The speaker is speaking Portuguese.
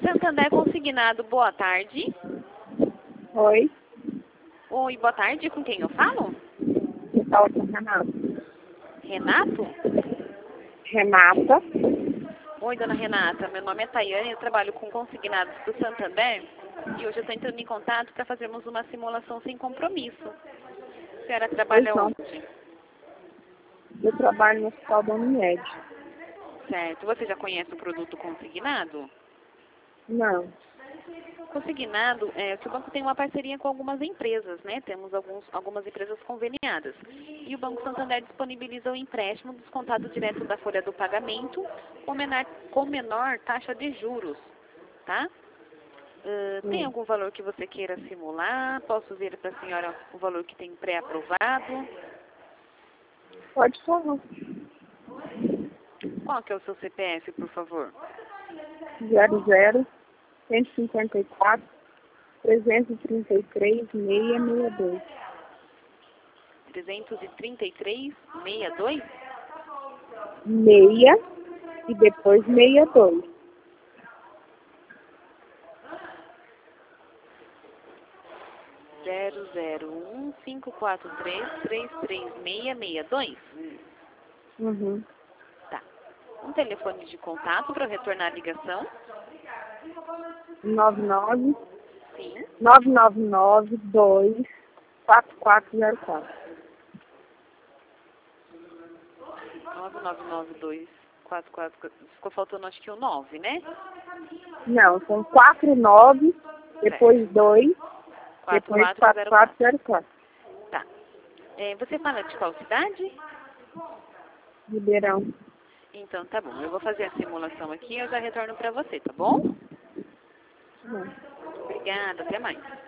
Santander Consignado, boa tarde. Oi, Oi, boa tarde. Com quem eu falo? eu falo com Renato. Renato? Renata, Oi, dona Renata. Meu nome é Tayane, eu trabalho com consignados do Santander e hoje eu estou entrando em contato para fazermos uma simulação sem compromisso. A senhora trabalha então, onde? eu trabalho no Hospital da Unimed. Certo. Você já conhece o produto consignado? Não, Consignado, que o banco tem uma parceria com algumas empresas, né? Temos algumas empresas conveniadas. E o Banco Santander disponibiliza o empréstimo descontado direto da folha do pagamento com menor taxa de juros, tá? Tem algum valor que você queira simular? Posso ver para a senhora o valor que tem pré-aprovado? pode falar. Qual que é o seu CPF, por favor? 00 154 333 662. 333 62? Meia e depois 62. 001-543-33662? Uhum. Tá. Um telefone de contato para retornar a ligação? 99 Sim. 999 2 4404. 999244. Ficou faltando acho que o 9, né? Não, são 49, depois 2, depois 4404. 4404. Tá. Você fala de qual cidade? Ribeirão. Então tá bom. Eu vou fazer a simulação aqui e eu já retorno para você, tá bom? Tá bom. Obrigada. Até mais.